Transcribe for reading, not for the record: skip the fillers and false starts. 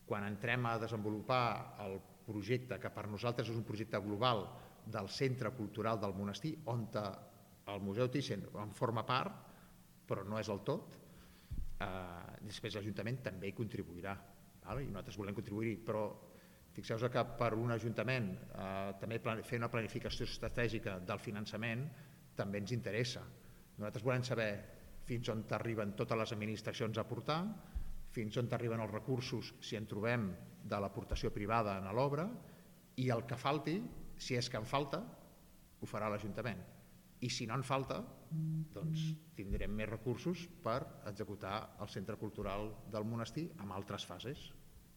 quan entrem a desenvolupar el projecte, que per nosaltres és un projecte global del Centre Cultural del Monestir, on el Museu Thyssen en forma part, però no és el tot, després l'Ajuntament també hi contribuirà, i nosaltres volem contribuir-hi, però fixeu-vos que per un Ajuntament també fer una planificació estratègica del finançament també ens interessa. Nosaltres volem saber fins on arriben totes les administracions a aportar, fins on arriben els recursos, si en trobem, de l'aportació privada en l'obra, i el que falti, si és que en falta, ho farà l'Ajuntament. I si no en falta, doncs tindrem més recursos per executar el Centre Cultural del Monestir en altres fases.